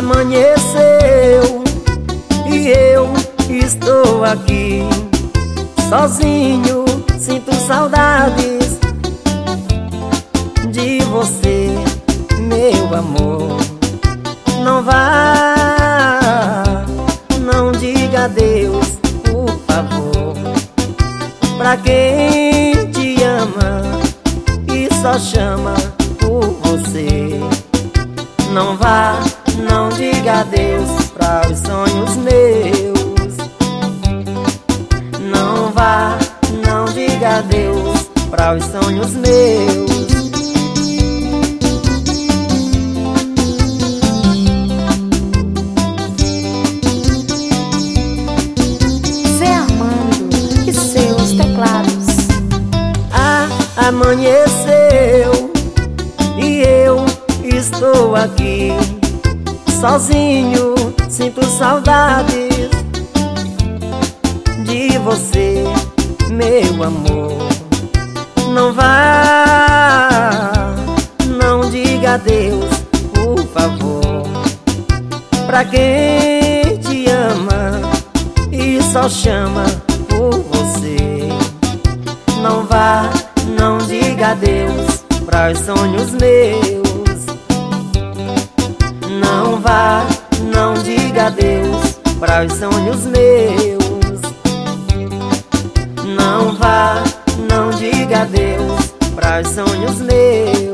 Amanheceu e eu estou aqui sozinho, sinto saudades de você, meu amor. Não vá, não diga adeus, por favor, pra quem te ama e só chama por você. Não vá, não diga adeus para os sonhos meus. Não vá, não diga adeus para os sonhos meus. Zé Armando e seus teclados. Amanheceu e eu estou aqui sozinho, sinto saudades de você, meu amor. Não vá, não diga adeus, por favor, pra quem te ama e só chama por você. Não vá, não diga adeus para os sonhos meus. Não vá, não diga adeus para os sonhos meus. Não vá, não diga adeus para os sonhos meus.